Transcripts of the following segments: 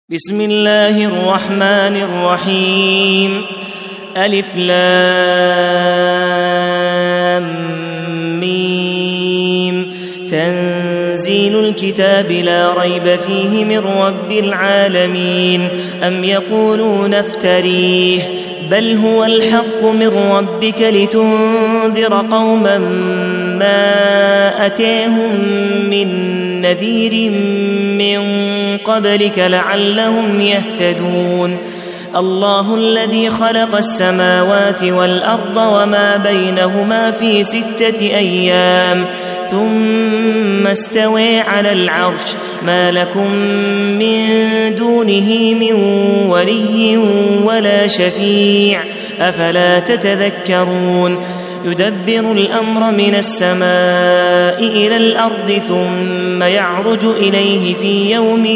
بسم الله الرحمن الرحيم. ألف لام ميم. تنزيل الكتاب لا ريب فيه من رب العالمين. أم يقولون افتريه بل هو الحق من ربك لتنذر قوما ما أتاهم من نذير من قبلك لعلهم يهتدون. الله الذي خلق السماوات والأرض وما بينهما في 6 أيام ثم استوى على العرش ما لكم من دونه من ولي ولا شفيع أفلا تتذكرون. يدبر الأمر من السماء إلى الأرض ثم يعرج إليه في يوم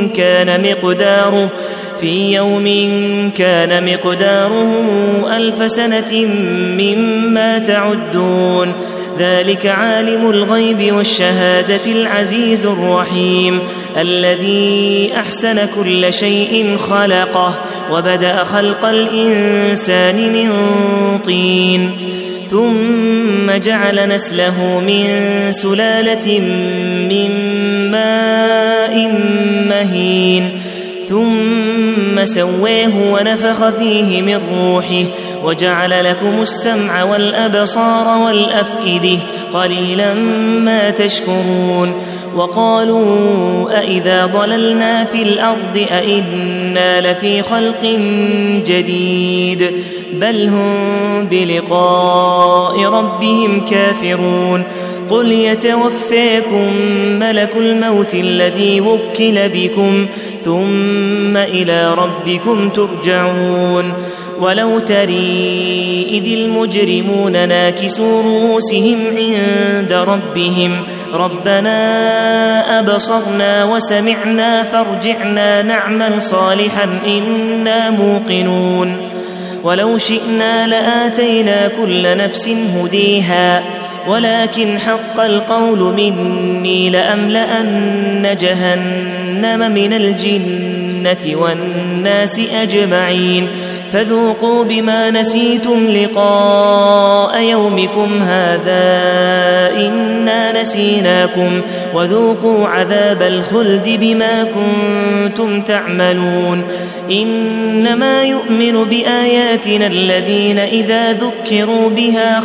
كان مقداره 1000 سنة مما تعدون. ذلك عالم الغيب والشهادة العزيز الرحيم الذي أحسن كل شيء خلقه وبدأ خلق الإنسان من طين ثم جعل نسله من سلالة من ماء مهين ثم سواه ونفخ فيه من روحه وجعل لكم السمع والأبصار والأفئدة قليلا ما تشكرون. وقالوا أئذا ضللنا في الأرض أئنا لفي خلق جديد بل هم بلقاء ربهم كافرون. قل يتوفاكم ملك الموت الذي وكل بكم ثم إلى ربكم ترجعون. ولو تري إذ المجرمون ناكسوا رؤوسهم عند ربهم ربنا أبصرنا وسمعنا فارجعنا نعمل صالحا إنا موقنون. ولو شئنا لآتينا كل نفس هديها ولكن حق القول مني لأملأن جهنم من الجنة والناس أجمعين. فذوقوا بما نسيتم لقاء يومكم هذا إنا نسيناكم وذوقوا عذاب الخلد بما كنتم تعملون. إنما يؤمن بآياتنا الذين إذا ذكروا بها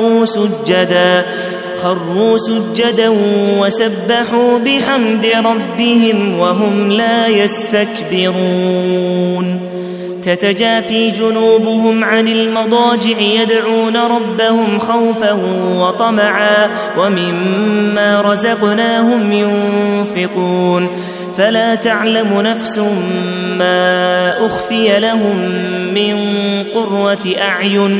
خروا سجدا وسبحوا بحمد ربهم وهم لا يستكبرون. تتجافي جنوبهم عن المضاجع يدعون ربهم خوفا وطمعا ومما رزقناهم ينفقون. فلا تعلم نفس ما أخفي لهم من قرة أعين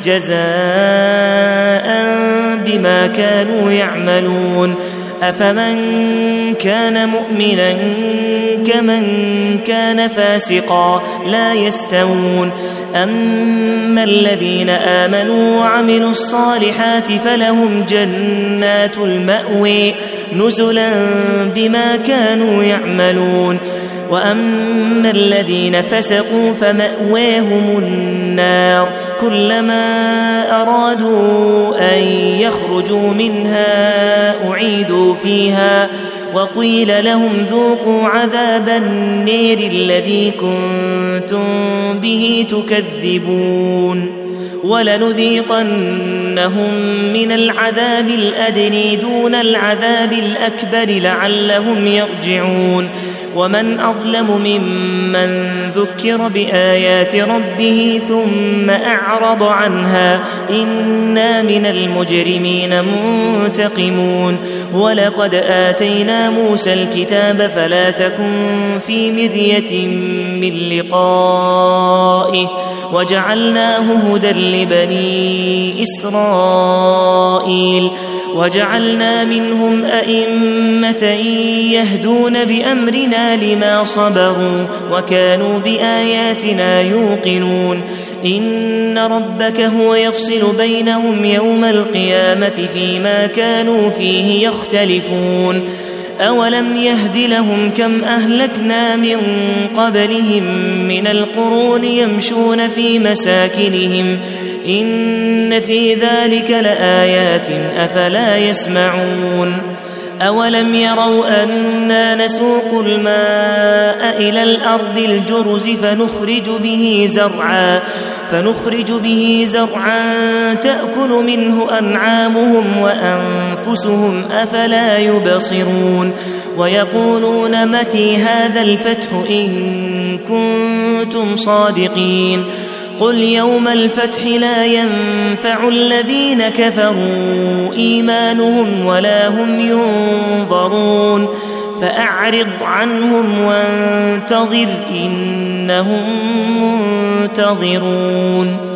جزاء بما كانوا يعملون. أفمن كان مؤمنا كمن كان فاسقا لا يستوون. أما الذين آمنوا وعملوا الصالحات فلهم جنات المأوى نزلا بما كانوا يعملون. وأما الذين فسقوا فمأواهم النار كلما أرادوا أن يخرجوا منها أعيدوا فيها وقيل لهم ذوقوا عذاب النير الذي كنتم به تكذبون. ولنذيقنهم من العذاب الأدنى دون العذاب الأكبر لعلهم يرجعون. ومن أظلم ممن ذكر بآيات ربه ثم أعرض عنها إنا من المجرمين منتقمون. ولقد آتينا موسى الكتاب فلا تكن في مرية من لقائه وجعلناه هدى لبني إسرائيل وجعلنا منهم أئمة يهدون بأمرنا لما صبروا وكانوا بآياتنا يوقنون. إن ربك هو يفصل بينهم يوم القيامة فيما كانوا فيه يختلفون. أولم يهد لهم كم أهلكنا من قبلهم من القرون يمشون في مساكنهم إن في ذلك لآيات أفلا يسمعون أولم يروا أنا نسوق الماء إلى الأرض الجرز فنخرج به زرعا تأكل منه أنعامهم وأنفسهم أفلا يبصرون ويقولون متى هذا الفتح إن كنتم صادقين قل يوم الفتح لا ينفع الذين كفروا إيمانهم ولا هم ينظرون فأعرض عنهم وانتظر إنهم منتظرون